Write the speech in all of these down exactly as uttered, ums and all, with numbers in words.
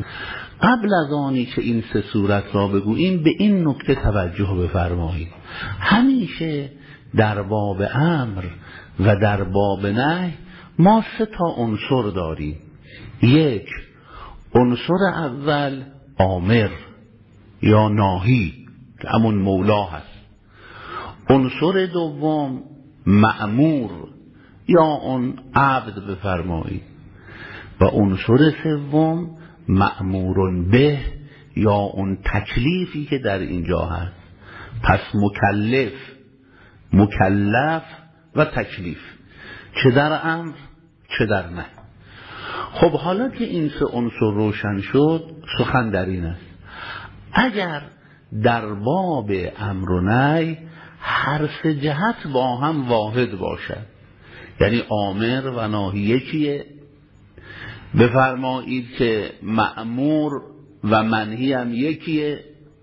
قبل از آنی که این سه صورت را بگوییم به این نکته توجه بفرمایید. همیشه در باب امر و در باب نهی ما سه تا عنصر داریم. یک، عنصر اول آمر یا ناهی که همون مولا هست. عنصر دوم مأمور یا اون عبد بفرمایید. و عنصر سوم مأمور به یا اون تکلیفی که در اینجا هست. پس مکلف، مکلف و تکلیف، چه در امر چه در نهی. خب حالا که این سه عنصر روشن شد، سخن در این است اگر در باب امر و نهی هر سه جهت با هم واحد باشد، یعنی آمر و ناهی یکیه، بفرمایید که مأمور و منهی هم یکیه،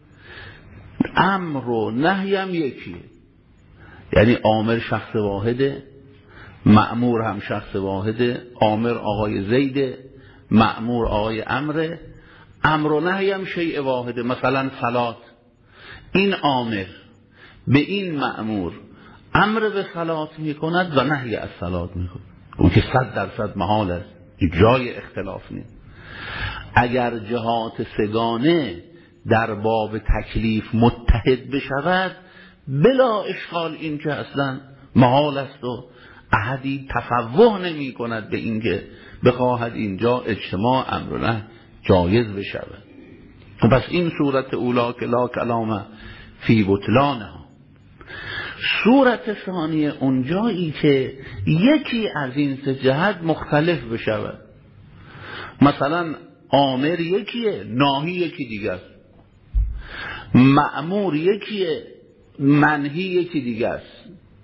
امر و نهی هم یکیه، یعنی آمر شخص واحده، مأمور هم شخص واحده، آمر آقای زیده، مأمور آقای امره، امر و نهی هم شیء واحده. مثلا صلات، این آمر به این مأمور امر به صلات می کند و نهی از صلات می کند، اون که صد درصد محال است، جای اختلاف نیست. اگر جهات سگانه در باب تکلیف متحد بشود بلا اشکال، این که اصلا محال است و احدی تفوه نمی کند به این که بخواهد اینجا اجتماع امر و نهی جایز بشود. پس این صورت اولا که لا کلام فی بطلانها. صورت ثانیه اونجایی که یکی از این سه جهت مختلف بشود، مثلا آمر یکیه، ناهی یکی دیگه است، مأمور یکیه، منهی یکی دیگه است،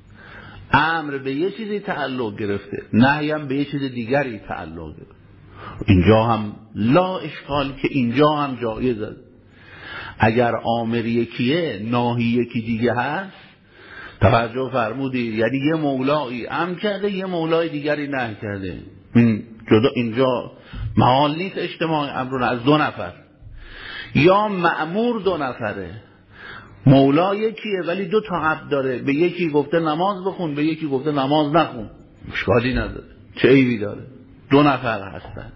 امر به یه چیزی تعلق گرفته، نهی هم به یه چیز دیگری تعلق گرفته، اینجا هم لا اشکال که اینجا هم جایز است. اگر آمر یکیه ناهی یکی دیگه هست، توجه فرمودید، یعنی یه مولایی امر کرده یه مولای دیگری نهی کرده، این جدا اینجا محال نیست اجتماع امرون از دو نفر. یا مأمور دو نفره، مولا یکیه ولی دو تا عبد داره، به یکی گفته نماز بخون به یکی گفته نماز نخون، اشکالی نداره، چه عیبی داره، دو نفر هستن.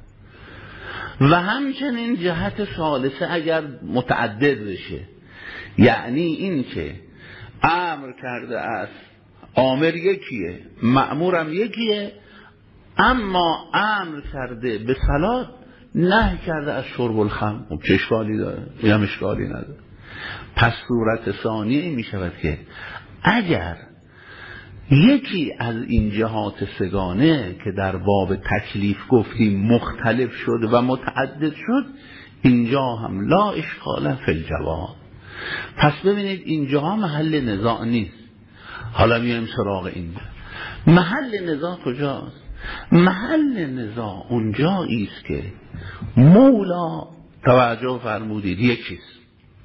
و همچنین جهت ثالثه اگر متعدد بشه، یعنی این که امر کرده است آمر یکیه مأمورم یکیه، اما امر کرده به صلات نهی کرده از شرب الخمر، چه اشکالی داره؟ این هم اشکالی نداره. پس صورت ثانیه می شود که اگر یکی از این جهات سگانه که در باب تکلیف گفتیم مختلف شد و متعدد شد، اینجا هم لا اشکال فی الجواب. پس ببینید اینجا محل نزاع نیست. حالا میایم سراغ این محل نزاع کجاست؟ محل نزاع اونجایی است که مولا، توجه فرمودید، یکیست،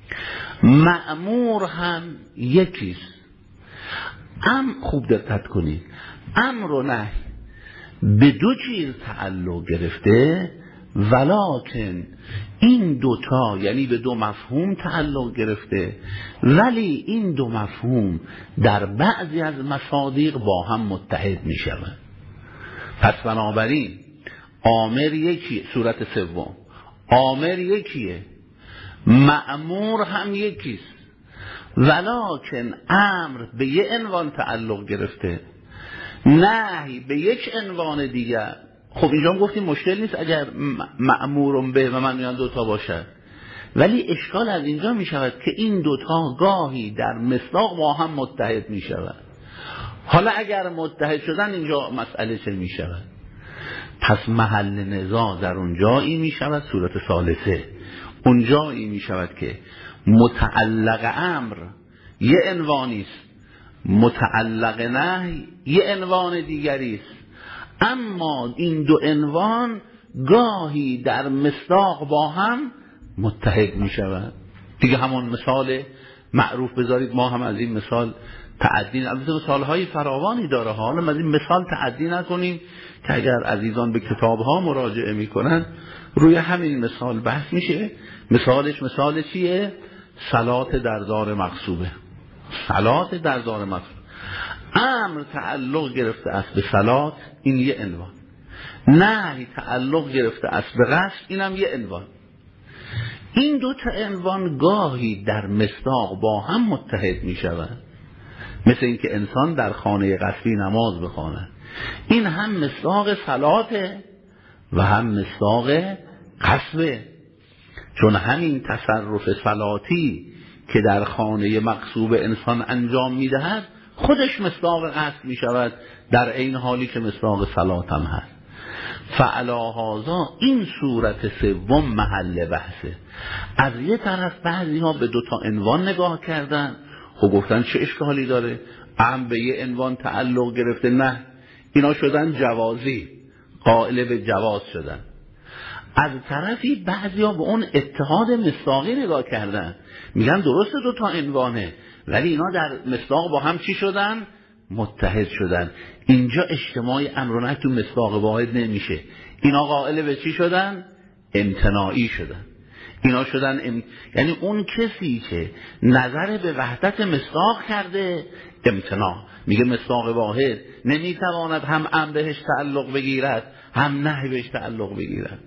مأمور هم یکیست. ام خوب دقت کنید، امر و نهی به دو چیز تعلق گرفته، ولکن این دوتا یعنی به دو مفهوم تعلق گرفته، ولی این دو مفهوم در بعضی از مصادیق با هم متحد می شود. پس بنابراین آمر یکی، صورت سوم آمر یکیه، مأمور هم یکیست، ولکن امر به یک عنوان تعلق گرفته، نهی به یک عنوان دیگر. خب اینجا هم گفتیم مشکل نیست اگر مأمورم به و من میان دوتا باشد، ولی اشکال از اینجا می شود که این دوتا گاهی در مصداق با هم متحد می شود. حالا اگر متحد شدن اینجا مسئله چه می شود؟ پس محل نزاع در اونجایی می شود، صورت ثالثه اونجایی می شود که متعلق امر یه عنوانی است، متعلق نهی یه عنوان دیگری است، اما این دو عنوان گاهی در مصداق با هم متحد می شود. دیگه همون مثال معروف بذارید، ما هم از این مثال تعدی البته مثالهای فراوانی داره، حالا ما این مثال تعدی نکنیم که اگر عزیزان به کتابها مراجعه میکنن روی همین مثال بحث میشه. مثالش مثال چیه؟ صلات در دار مغصوبه. صلات در دار مغصوبه، امر تعلق گرفته است به صلات، این یه عنوان. نهی تعلق گرفته است به قصد، اینم یه عنوان. این دو تا عنوان گاهی در مصداق با هم متحد می شوند، مثل اینکه انسان در خانه قصبی نماز بخواند. این هم مصداق صلاته و هم مصداق قصبه، چون همین تصرف صلاتی که در خانه مغصوب انسان انجام می دهد خودش مصداق قصد می شود، در این حالی که مصداق صلات هم هست. فعلا هذا این صورت سوم محل بحثه. از یه طرف بعضی ها به دوتا عنوان نگاه کردن، خب گفتن چه اشکالی داره؟ هم به یه عنوان تعلق گرفته، نه اینا شدن جوازی، قائل به جواز شدن. از طرفی بعضی ها به اون اتحاد مصداقی نگاه کردن، میگن درسته دوتا عنوانه ولی اینا در مصداق با هم چی شدن؟ متحد شدن. اینجا اجتماع امر و نهی تو مصداق واحد نمیشه. اینا قائل به چی شدن؟ امتناعی شدن. اینا شدن ام... یعنی اون کسی که نظر به وحدت مصداق کرده امتناع، میگه مصداق واحد نمیتواند هم امر بهش تعلق بگیرد هم نهی بهش تعلق بگیرد.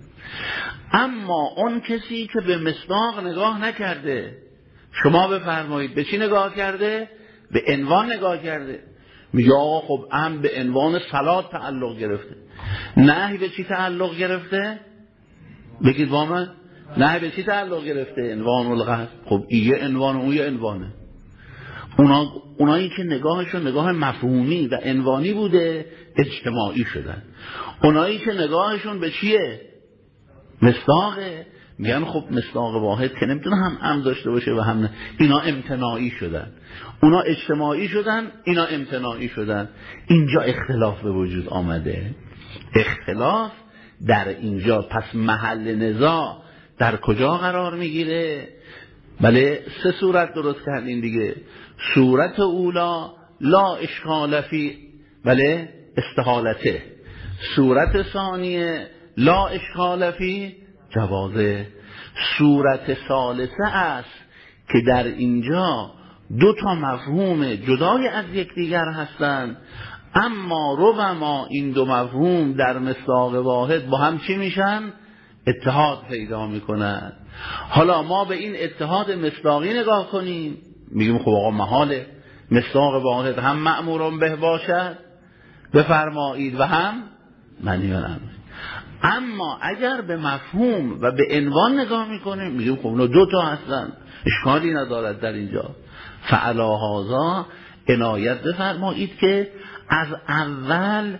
اما اون کسی که به مصداق نگاه نکرده، شما بفرمایید به چی نگاه کرده؟ به عنوان نگاه کرده. میگه آقا خب امر به عنوان صلات تعلق گرفته، نهی به چی تعلق گرفته؟ بگید با من، نهی به چی تعلق گرفته؟ عنوان القصد. خب این یه عنوان اون یه عنوانه. اونا اونایی که نگاهشون نگاه مفهومی و عنوانی بوده اجتماعی شدن. اونایی که نگاهشون به چیه؟ مصداقه، میگن خب مصداق واحد که نمیتونه هم امر داشته باشه و هم نه. اینا امتناعی شدن. اونا اجتماعی شدن، اینا امتناعی شدن. اینجا اختلاف به وجود آمده. اختلاف در اینجا. پس محل نزاع در کجا قرار میگیره؟ بله سه صورت درست کردین دیگه. صورت اولا لا اشکال فی بله استحالته، صورت ثانیه لا اشکال فی جوازه، صورت ثالثه است که در اینجا دو تا مفهوم جدای از یکدیگر هستند، اما ربما این دو مفهوم در مصداق واحد با هم چی میشن؟ اتحاد پیدا میکنن. حالا ما به این اتحاد مصداقی نگاه کنیم، میگیم خب آقا محاله مصداق واحد هم مأمور به باشد بفرمایید و هم منهی عنه. اما اگر به مفهوم و به عنوان نگاه میکنیم میگیم خب اونا دو تا هستن، اشکالی ندارد در اینجا. فعلا هذا عنایت بفرمایید که از اول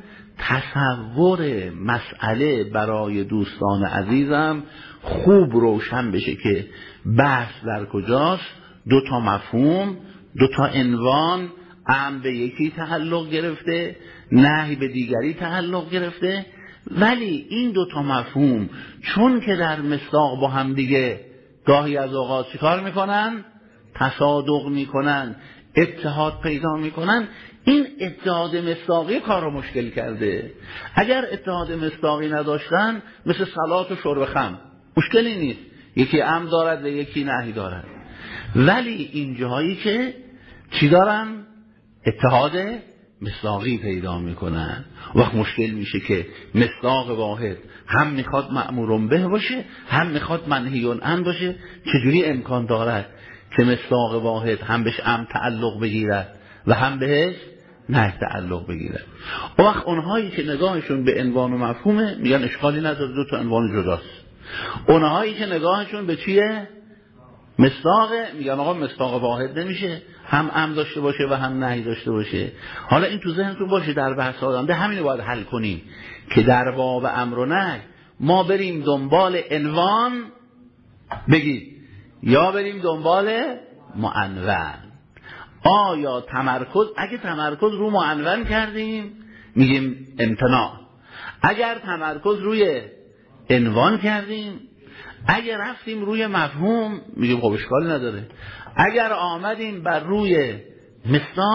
تصور مسئله برای دوستان عزیزم خوب روشن بشه که بحث در کجاست. دو تا مفهوم، دو تا عنوان، امر به یکی تعلق گرفته، نهی به دیگری تعلق گرفته، ولی این دو تا مفهوم چون که در مصداق با هم دیگه گاهی از اوقات چیکار میکنن؟ تصادق میکنن، اتحاد پیدا میکنن. این اتحاد مصداقی کار رو مشکل کرده. اگر اتحاد مصداقی نداشتن مثل صلات و شرب خمر مشکلی نیست، یکی امر دارد و یکی نهی دارد. ولی این جاهایی که چی دارن؟ اتحاد مصداقی پیدا میکنن، وقت مشکل میشه که مصداق واحد هم میخواد مأمور به باشه هم میخواد منهی عنه باشه. چجوری امکان دارد که مصداق واحد هم بهش امر تعلق بگیرد و هم بهش نهی تعلق بگیرد؟ وقت اونهایی که نگاهشون به عنوان و مفهومه میگن اشکالی نداره، دو تا عنوان جداست. اونهایی که نگاهشون به چیه؟ مصداقه، میگن آقا مصداق واحد نمیشه هم امر داشته باشه و هم نهی داشته باشه. حالا این تو ذهنتون باشه در بحث آدم همین رو باید حل کنیم که در باب امر و نهی ما بریم دنبال عنوان بگید یا بریم دنبال معنون. آیا تمرکز، اگه تمرکز رو معنون کردیم میگیم امتناع، اگر تمرکز روی عنوان کردیم، اگر رفتیم روی مفهوم میگیم خب اشکال نداره، اگر آمدیم بر روی مصداق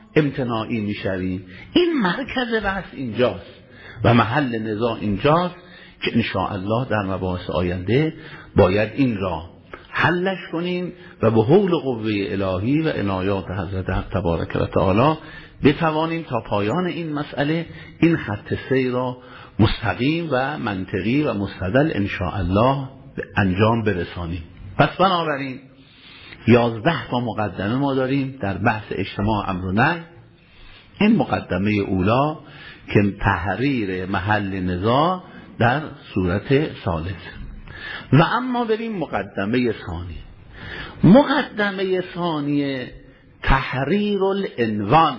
امتناعی میشویم. این مرکز بحث اینجاست و محل نزاع اینجاست که انشاءالله در مباحث آینده باید این را حلش کنیم و به حول قوه الهی و عنایات حضرت حق تبارک و تعالی بتوانیم تا پایان این مسئله این خط سیر را مستقیم و منطقی و مستدل انشاءالله به انجام برسانیم. پس بنابراین یازده تا مقدمه ما داریم در بحث اجتماع امر و نهی. این مقدمه اولا که تحریر محل نزاع در صورت ثالث. و اما بریم مقدمه ثانیه. مقدمه ثانیه تحریر العنوان.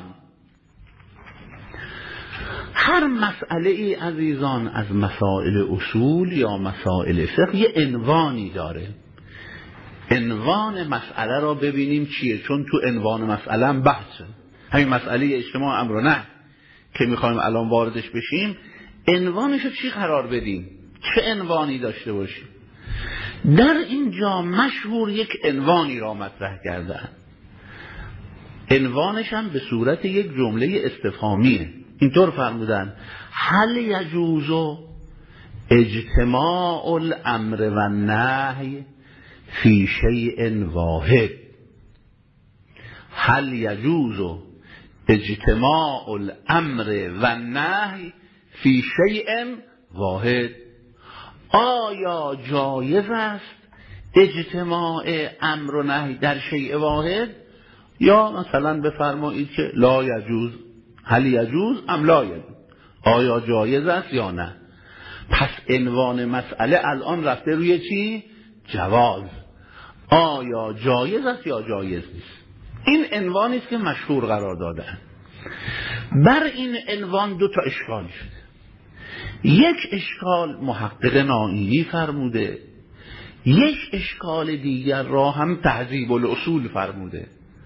هر مسئله ای عزیزان از مسائل اصول یا مسائل فقه یه عنوانی داره. عنوان مسئله را ببینیم چیه، چون تو عنوان مسئله هم بحثه. همین مسئله اجتماع امر و نهی که میخوایم الان واردش بشیم، عنوانش رو چی قرار بدیم، چه عنوانی داشته باشیم. در اینجا مشهور یک عنوانی را مطرح کردن. عنوانش هم به صورت یک جمله استفهامیه. اینطور فرمودن: هل یجوز اجتماع الامر و النهی فی شیء واحد. هل یجوز اجتماع الامر و النهی فی شیء واحد. آیا جایز است اجتماع امر و نهی در شیء واحد؟ یا مثلا بفرمایید که لا یجوز. هل یجوز ام لا یجوز، آیا جایز است یا نه. پس عنوان مسئله الان رفته روی چی؟ جواز. آیا جایز است یا جایز نیست. این عنوانی است که مشهور قرار دادن. بر این عنوان دو تا اشکال شده. یک اشکال محقق نائینی فرموده، یک اشکال دیگر را هم تهذیب الاصول فرموده.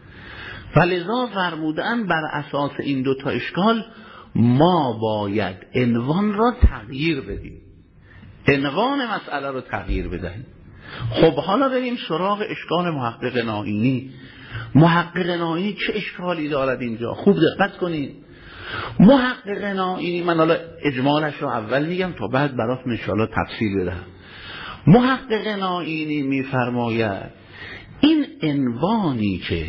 فلذا فرمودن بر اساس این دو تا اشکال ما باید عنوان را تغییر بدیم، عنوان مسئله را تغییر بدهیم. خب حالا بریم سراغ اشکال محقق نائینی. محقق نائینی چه اشکالی دارد اینجا؟ خوب دقت کنید. محقق نائینی، من حالا اجمالش رو اول میگم تا بعد براتون ان شاءالله تفصیل بدم. محقق نائینی میفرماید این عنوانی که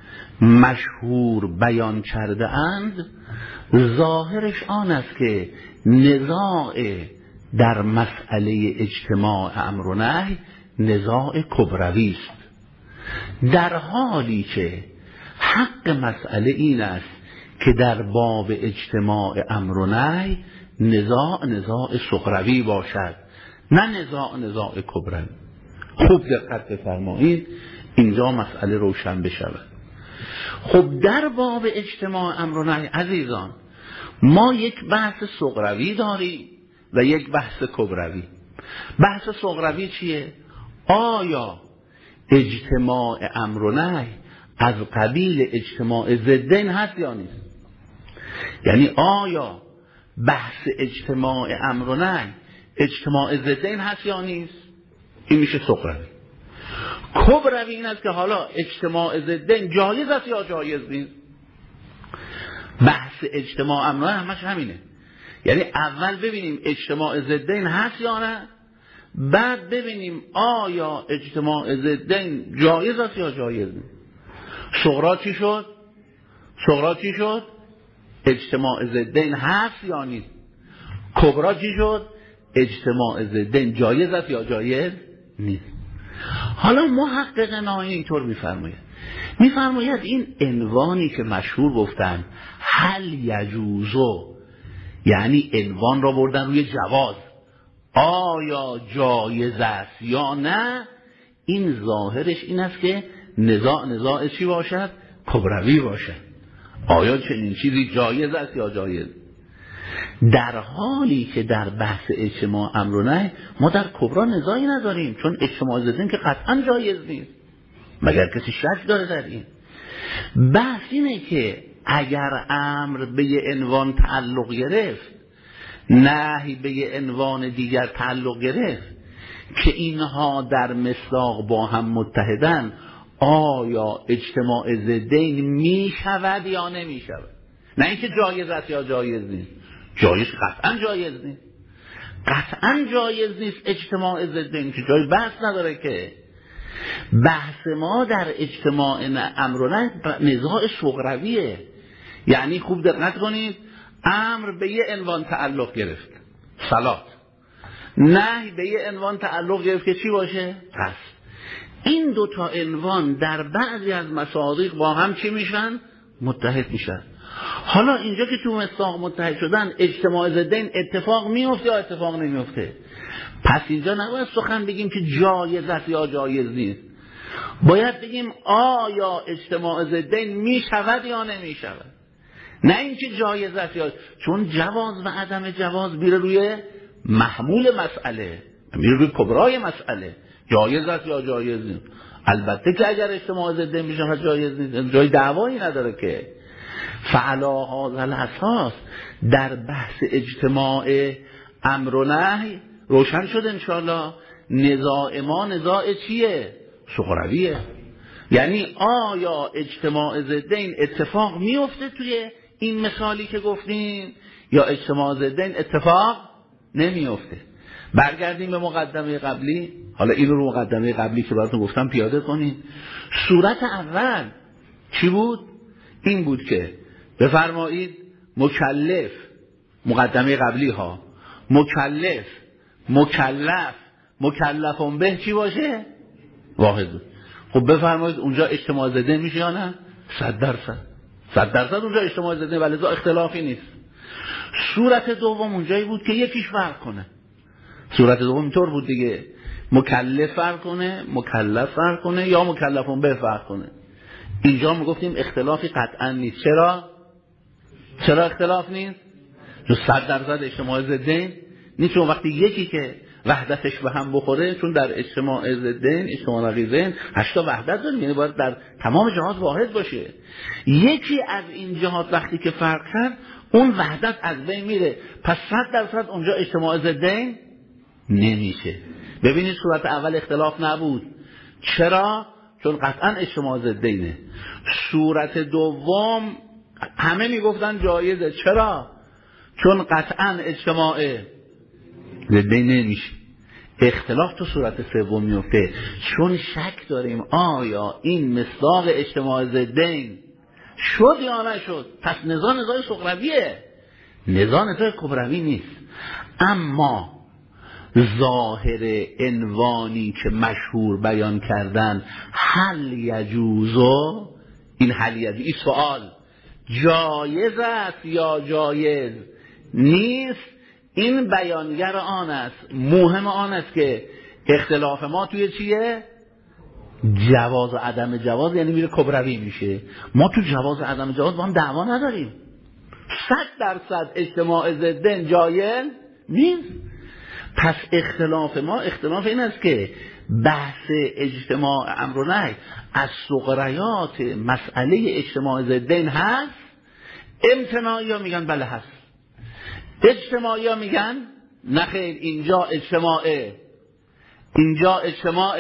مشهور بیان کرده اند ظاهرش آن است که نزاع در مسئله اجتماع امر و نهی نزاع کبروی است، در حالی که حق مسئله این است که در باب اجتماع امر و نهی نزاع نزاع صغروی باشد، نه نزاع نزاع کبروی. خوب دقت بفرمایید اینجا مسئله روشن بشود. خب در باب اجتماع امر و نهی عزیزان ما یک بحث صغروی داریم و یک بحث کبروی. بحث صغروی چیه؟ آیا اجتماع امر و نهی از قبیل اجتماع ضدین هست یا نیست؟ یعنی آیا بحث اجتماع امر و نهی اجتماع ضدین هست یا نیست؟ این میشه صغروی. کبروی این است که حالا اجتماع ضدین جایز است یا جایز نیست. بحث اجتماع امر و نهی همش همینه. یعنی اول ببینیم اجتماع ضدین هست یا نه، بعد ببینیم آیا اجتماع ضدین جایز است یا جایز نیست. صغرا چی شد؟ صغرا چی شد؟ اجتماع ضدین هست یا نیست. کبرا چی شد؟ اجتماع ضدین جایز است یا جایز نیست. حالا محقق نائینی اینطور میفرماید میفرماید این عنوانی که مشهور گفتن هل یجوزو، یعنی عنوان را بردن روی جواز، آیا جایز است یا نه، این ظاهرش این است که نزاع نزاع چی باشد؟ کبروی باشد. آیا چنین چیزی جایز است یا جایز؟ در حالی که در بحث اجتماع امر و نهی ما در کبرا نزاعی نداریم، چون اجتماع ضدین که قطعا جایز نیست، مگر کسی شک داره در این. بحث اینه که اگر امر به یه عنوان تعلق گرفت، نهی به یه عنوان دیگر تعلق گرفت که اینها در مصداق با هم متحدن، آیا اجتماع ضدین می شود یا نمی شود، نه اینکه جایز است یا جایز نیست. جایز قطعا جایز نیست، قطعا جایز نیست اجتماع ضدین که جای بحث نداره. که بحث ما در اجتماع امر و نهی نزاع شغرویه. یعنی خوب دقت کنید، امر به یه عنوان تعلق گرفت، صلات، نهی به یه عنوان تعلق گرفت که چی باشه؟ قصد. این دوتا عنوان در بعضی از مصادیق با هم چی میشن؟ متحد میشن. حالا اینجا که تو مصداق متحد شدن، اجتماع ضدین اتفاق میفته یا اتفاق نمیفته؟ پس اینجا نباید سخن بگیم که جایز است یا جایز نیست، باید بگیم آیا اجتماع ضدین میشود یا نمیشود، نه اینکه جایز است یا، چون جواز و عدم جواز میره روی محمول مسئله، میره روی کبرای مسئله، جایز است یا جایز نیست. البته که اگر اجتماع ضدین میشه جایز نیست، جای دعوایی نداره. که فعلا هذا الاساس در بحث اجتماع امر و نهی روشن شد انشاءالله. نزاع ما نزاع چیه؟ شغرویه. یعنی آیا اجتماع ضدین اتفاق میفته توی این مثالی که گفتیم یا اجتماع ضدین اتفاق نمیفته. برگردیم به مقدمه قبلی. حالا این رو مقدمه قبلی که براتون گفتم پیاده کنید. صورت اول چی بود؟ این بود که بفرمایید مکلف، مقدمه قبلی ها، مکلف، مکلف، مکلفون به چی باشه؟ واحد بود. خب بفرمایید اونجا اجتماع ضدین میشه یا نه؟ صد درصد صد درصد اونجا اجتماع ضدین، ولی ذا اختلافی نیست. صورت دوم اونجایی بود که یکیش فرق کنه. صورت دوم اینطور بود دیگه، مکلف فرق کنه، مکلف فرق کنه، یا مکلفون به فرق کنه. اینجا میگفتیم اختلافی قطعا نیست. چرا؟ چرا اختلاف نیست؟ چون صد درصد اجتماع ضدین نیست. چون وقتی یکی که وحدتش به هم بخوره، چون در اجتماع ضدین، اجتماع نقیضین هشتا وحدت داریم، یعنی باید در تمام جهات واحد باشه. یکی از این جهات وقتی که فرق کرد، اون وحدت از بین میره، پس صد درصد اونجا اجتماع ضدین نمیشه. ببینید صورت اول اختلاف نبود. چرا؟ چون قطعا اجتماع ضدینه. صورت دوم همه میگفتن جایزه. چرا؟ چون قطعا اجتماع ضدین نمیشه. اختلاف تو صورت سوم میفته، چون شک داریم آیا این مصداق اجتماع ضدین شد یا نشد. پس نزاع نزاع شغرویه، نزاع نزاع کبروی نیست. اما ظاهر عنوانی که مشهور بیان کردن، هل یجوزو، این هل یجوز، این سوال جایز است یا جایز نیست، این بیانگر آن است، مهم آن است که اختلاف ما توی چیه؟ جواز و عدم جواز، یعنی میره کبروی میشه. ما تو جواز و عدم جواز با هم دعوا نداریم. صد درصد اجتماع ضدین جایز نیست. پس اختلاف ما اختلاف این است که بحث اجتماع امر و نهی از ثغریات مسئله اجتماع ضدین هست. امتناعی ها میگن بله هست، اجتماعی ها میگن نه خیر، اینجا اجتماع، اینجا اجتماع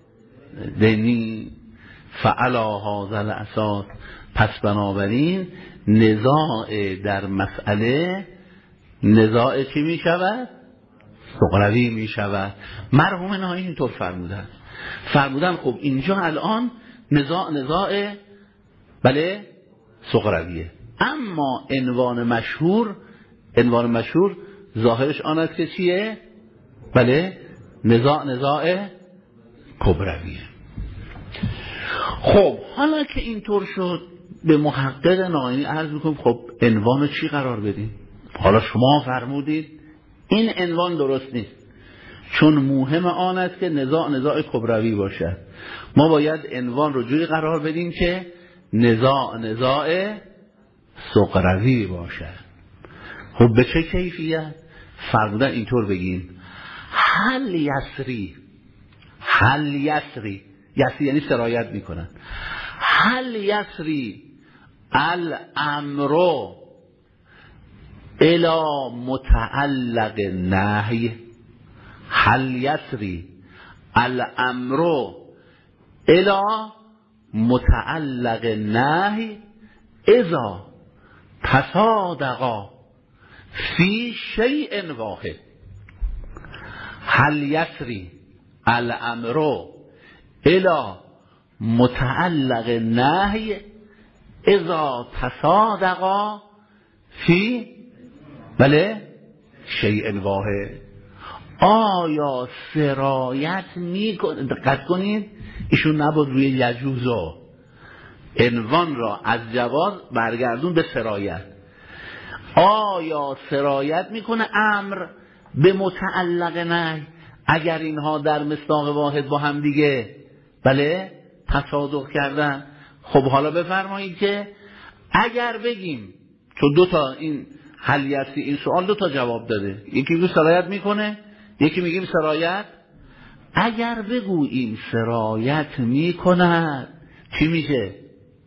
دینی. فعلا هذا الاساس، پس بنابراین نزاع در مسئله نزاع چی می شود؟ ثغروی می شود. مرحوم نهایی اینطور فرمودن فرمودن خب اینجا الان نزاع نزاع بله ثغرویه، اما عنوان مشهور عنوان مشهور ظاهرش آن است که چیه؟ بله نزاع نزاع کبرویه. خب حالا که اینطور شد، به محقق ناینی عرض میکنم خب عنوان چی قرار بدیم؟ حالا شما فرمودید این عنوان درست نیست، چون مهم آن است که نزاع نزاع کبروی باشد. ما باید عنوان رو جوری قرار بدیم که نزاع نزاع ثغروی باشد. خب به چه کیفیت؟ فرمودن اینطور بگیم هل یسری، هل یسری، یسری یعنی سرایت میکنن، هل یسری الامرو الی متعلق نهی، هل یسری الامرو الی متعلق نهی اذا تصادقا فی شیء واحد هل یسری الامر الی متعلق نهی اذا تصادقا فی بله شیء واحد. آیا سرایت میکنه؟ دقت کنید ایشون نبود روی یجوزا عنوان را از جواز برگردون به سرایت. آیا سرایت میکنه امر به متعلق نهی اگر اینها در مصداق واحد با هم دیگه بله تصادق کردن؟ خب حالا بفرمایید که اگر بگیم، چون دو تا این حلیتی این سوال دو تا جواب داده، یکی میگه سرایت میکنه، یکی میگیم سرایت. اگر بگوییم سرایت میکند چی میشه؟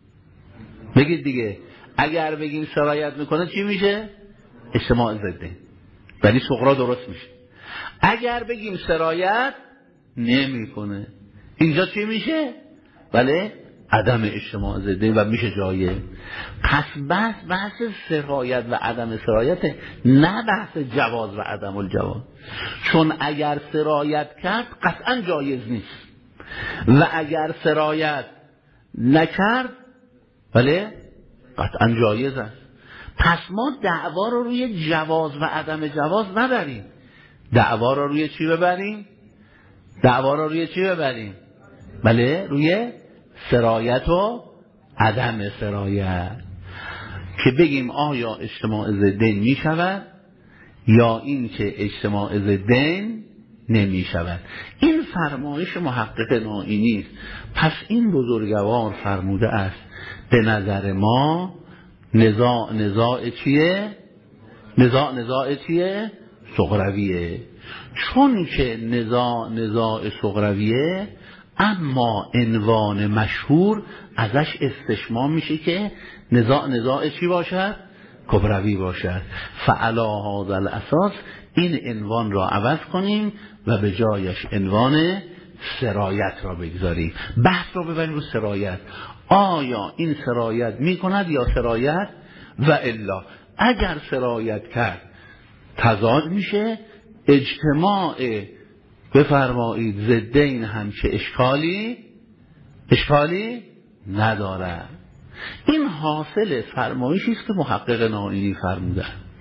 بگید دیگه. اگر بگیم سرایت میکنه چی میشه؟ اجتماع ضده، ولی صغرا درست میشه. اگر بگیم سرایت نمیکنه اینجا چی میشه؟ بله عدم اجتماع ضده و میشه جایه. پس بحث بحث سرایت و عدم سرایت، نه بحث جواز و عدم الجواز. چون اگر سرایت کرد قطعا جایز نیست و اگر سرایت نکرد بله قطعا جایز است. پس ما دعوا رو روی جواز و عدم جواز نبریم، دعوا رو روی چی ببریم؟ دعوا رو روی چی ببریم؟ بله روی سرایت و عدم سرایت، که بگیم آیا اجتماع ضدین می شود یا این که اجتماع ضدین نمی شود. این فرمایش محقق نائینی است. پس این بزرگوار فرموده است به نظر ما نزاع نزاع چیه؟ نزاع نزاع چیه؟ صغرویه. چون که نزاع نزاع صغرویه، اما عنوان مشهور ازش استشمام میشه که نزاع نزاع چی باشد؟ کبروی باشد. فعلا هذا الاساس این عنوان را عوض کنیم و به جایش عنوان سرایت را بگذاریم. بحث را ببریم رو سرایت. آیا این سرایت میکند یا سرایت و الا؟ اگر سرایت کرد تضاد میشه. اجتماع بفرمایید ضدین هم چه اشکالی اشکالی نداره. این حاصل فرمایشی است که محقق نائینی فرموده.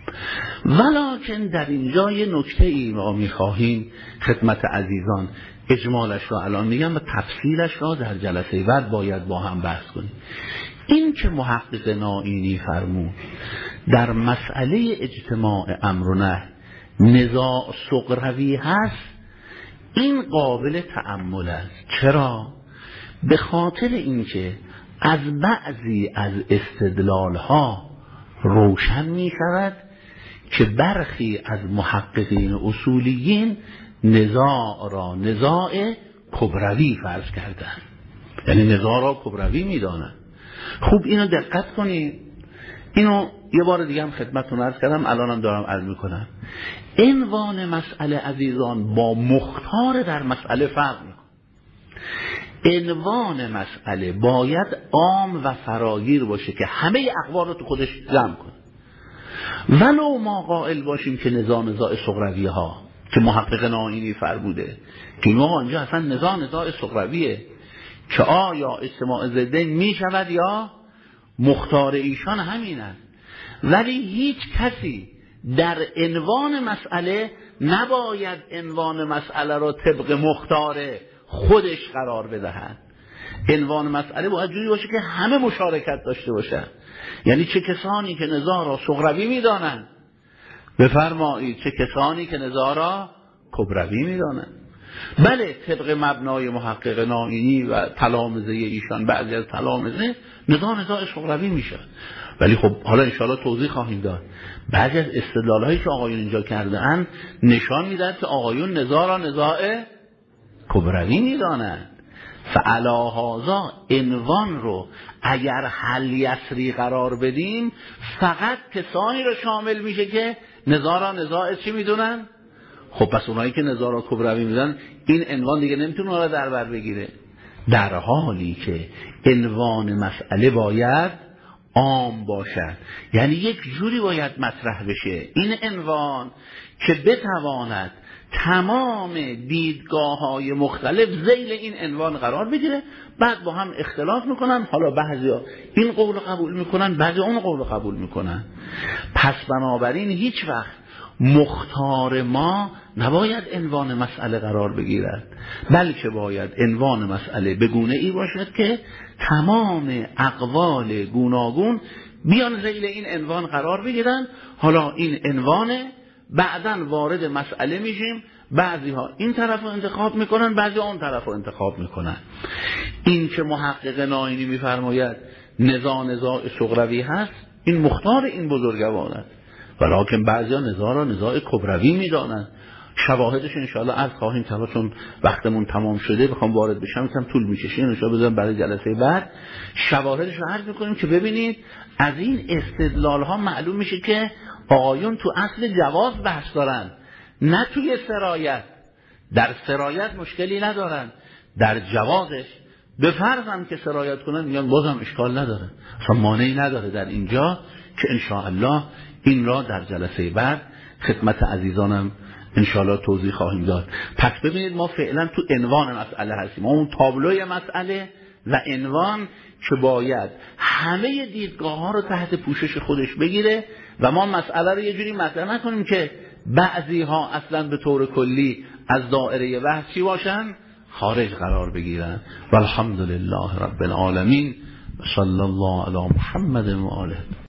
ولکن در اینجا یه نکته ای ما میخواهیم خدمت عزیزان اجمالش را الان میگم و تفصیلش را در جلسه بعد باید با هم بحث کنیم. این که محقق نائینی فرمود در مسئله اجتماع امر و نهی نزاع صغروی هست، این قابل تأمل است. چرا؟ به خاطر اینکه از بعضی از استدلال ها روشن می شود که برخی از محققین اصولیین نزاع را نزاع کبروی فرض کردند، یعنی نزاع را کبروی می دانند. خوب اینو دقت کنید. اینو یه بار دیگه هم خدمتتون عرض کردم، الانم دارم عرض میکنم. عنوان مسئله عزیزان با مختار در مسئله فرق میکنه. عنوان مسئله باید عام و فراگیر باشه که همه اقوال رو تو خودش جمع کنه. ولو ما قائل باشیم که نزاع نزاع صغرویه ها که محقق نائینی فرموده که ما آنجا اصلا نزاع نزاع صغرویه که آیا اجتماع ضدین می شود یا مختار ایشان همین است، ولی هیچ کسی در عنوان مسئله نباید عنوان مسئله را طبق مختار خودش قرار بدهد. عنوان مسئله باید جوری باشه که همه مشارکت داشته باشند. یعنی چه کسانی که نزاع را صغروی می‌دانند بفرمایید، چه کسانی که نزاع را کبروی می‌دانند. بله طبق مبنای محقق نائینی و تلامذه ایشان بعضی از تلامذه نزاع نزاع صغروی میشه، ولی خب حالا انشاءالله توضیح خواهیم داد. بعضی از استدلال‌هایی که آقایون اینجا کرده اند نشان میدهد که آقایون نزاع را نزاع کبروی میدانند. فعلا هذا عنوان رو اگر حل یسری قرار بدیم فقط کسانی رو شامل میشه که نزاع را نزاع چی میدونن؟ خب پس اونایی که نزاع را کبروی میدونن این عنوان دیگه نمیتونه اون را در بر بگیره. در حالی که عنوان مسئله باید عام باشد، یعنی یک جوری باید مطرح بشه این عنوان که بتواند تمام دیدگاه های مختلف ذیل این عنوان قرار بگیره. بعد با هم اختلاف میکنن، حالا بعضی ها این قول قبول میکنن، بعضی اون قول قبول میکنن. پس بنابراین هیچ وقت مختار ما نباید عنوان مسئله قرار بگیرد، بلکه باید عنوان مسئله به گونه ای باشد که تمام اقوال گوناگون بیان ذیل این عنوان قرار بگیرن. حالا این عنوانه، بعداً وارد مسئله میشیم، بعضی ها این طرف رو انتخاب میکنن، بعضی ها اون طرف رو انتخاب میکنن. این که محقق ناینی میفرماید نزاع نزاع صغروی هست، این مختار این بزرگوار است، ولیکن بعضی ها نزاع را نزاع کبروی میدانند. شواهدش انشاءالله عرض خواهیم کرد، چون وقتمون تمام شده بخوام وارد بشم کم طول میکشه، انشاءالله بذارم برای جلسه بعد شواهدش رو عرض میکنیم که ببینید از این استدلال ها معلوم میشه که آقایون تو اصل جواز بحث دارن، نه توی سرایت. در سرایت مشکلی ندارن، در جوازش به فرض هم که سرایت کنن میگن بازم اشکال نداره، اصلا مانعی نداره در اینجا، که انشاءالله این را در جلسه بعد خدمت عزیزانم انشاءالله توضیح خواهیم داد. پس ببینید ما فعلا تو عنوان مسئله هستیم، ما اون تابلوی مسئله و عنوان که باید همه دیدگاه ها رو تحت پوشش خودش بگیره و ما مسئله رو یه جوری مطرح نکنیم که بعضی ها اصلا به طور کلی از دائره بحثی باشن، خارج قرار بگیرن. والحمدلله رب العالمین، صلی الله علی محمد و آله.